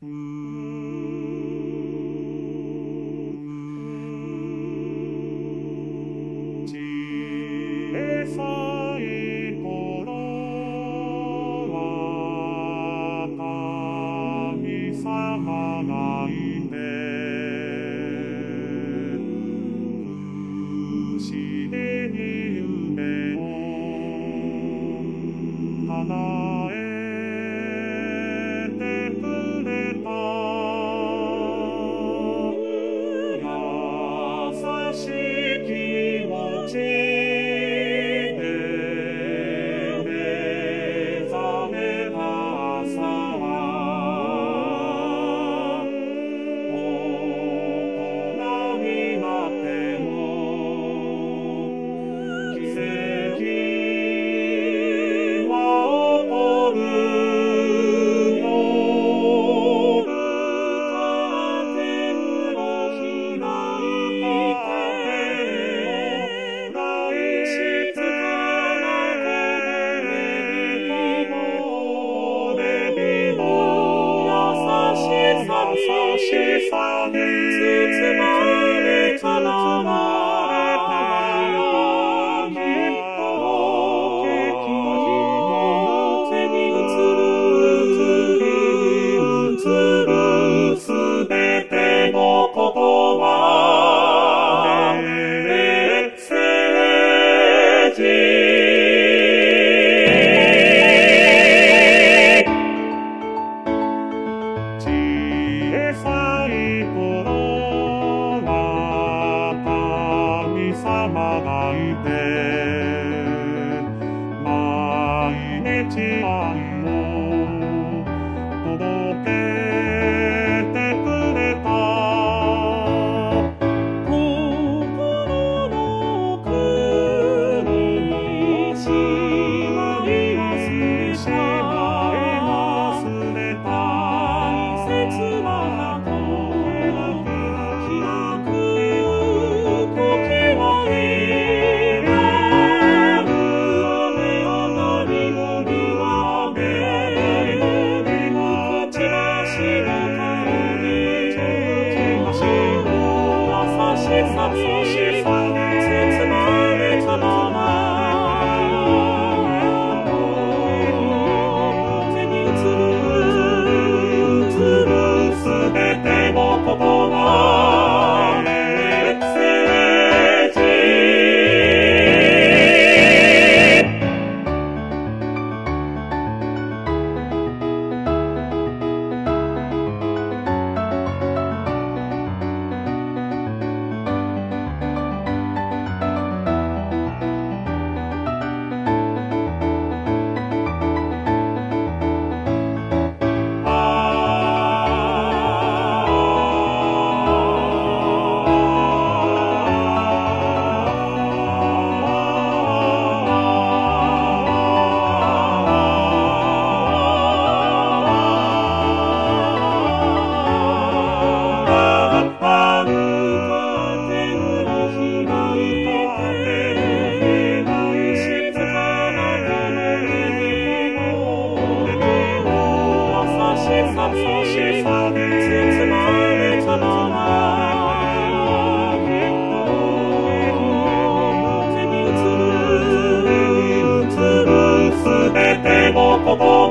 小さい頃は神様がいて不思議に夢を叶えてくれた優しい気持ち優しさに包まれたらきっと手に映るすべての言葉メッセージ小さい頃は神様がいて毎日愛を届けてくれた心の国にしまい忘れた大切な優しさに包まれたまま手に映るすべての言葉メッセージ優しさに包まれたまま手に映るすべてのこと